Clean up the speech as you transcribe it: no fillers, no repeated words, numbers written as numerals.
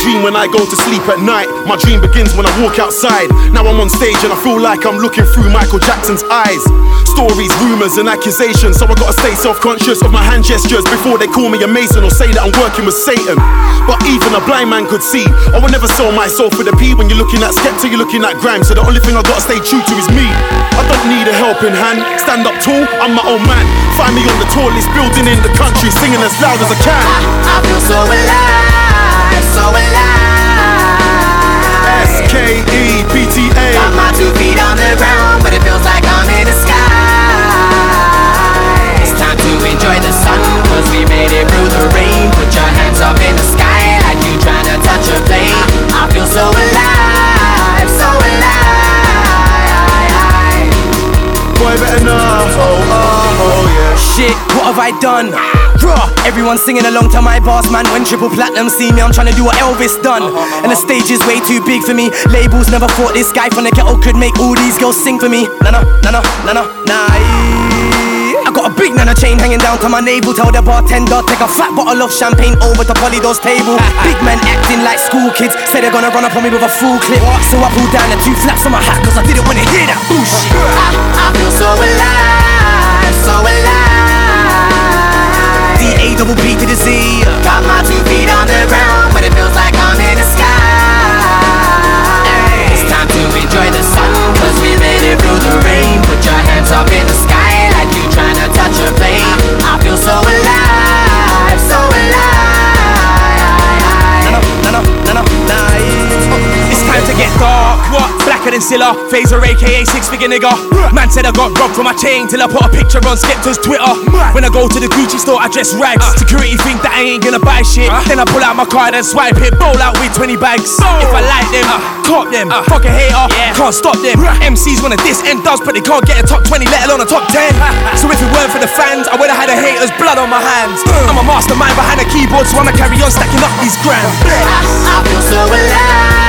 dream when I go to sleep at night. My dream begins when I walk outside. Now I'm on stage and I feel like I'm looking through Michael Jackson's eyes. Stories, rumours and accusations, so I gotta stay self-conscious of my hand gestures before they call me a mason or say that I'm working with Satan. But even a blind man could see, I will never sell my soul for the P. When you're looking at Skepta, you're looking at Grime. So the only thing I gotta stay true to is me. I don't need a helping hand. Stand up tall, I'm my own man. Find me on the tallest building in the country, singing as loud as I can. I feel so alive, so alive. S-K-E-P-T-A. Got my 2 feet on the ground, but it feels like I'm in the sky. It's time to enjoy the sun, cause we made it through the rain. Put your hands up in the sky like you trying to touch a plane. I feel so alive, so alive. Boy, better know, oh yeah. Shit, what have I done? Raw, everyone singing along to my boss, man. When Triple Platinum see me, I'm trying to do what Elvis done. And the stage is way too big for me. Labels never thought this guy from the ghetto could make all these girls sing for me. Nah. I got a big nana chain hanging down to my navel. Tell the bartender, take a fat bottle of champagne over to Polydor's table. Big man acting like school kids, say they're gonna run up on me with a full clip. So I pulled down the 2 flaps on my hat, cause I didn't wanna hear that bullshit. I feel so alive, so alive. D-A-double-P to the Z. Got my 2 feet on the ground, but it feels like I'm in the sky. It's time to enjoy the sun, cause we made it through the rain. Put your hands up in the sky like you trying to touch a plane. I feel so alive, so alive. It's time to get dark. What? Blacker than Silla, Phaser aka 6-figure nigga. Man said I got robbed from my chain till I put a picture on Skepta's Twitter. When I go to the Gucci store, I dress rags. Security think that I ain't gonna buy shit. Then I pull out my card and swipe it, bowl out with 20 bags. If I like them, cop them. Fuck a hater, can't stop them. MCs wanna diss and does, but they can't get a top 20, let alone a top 10. So if it weren't for the fans, I would've had a hater's blood on my hands. I'm a mastermind behind a keyboard, so I'ma carry on stacking up these grams. I feel so alive.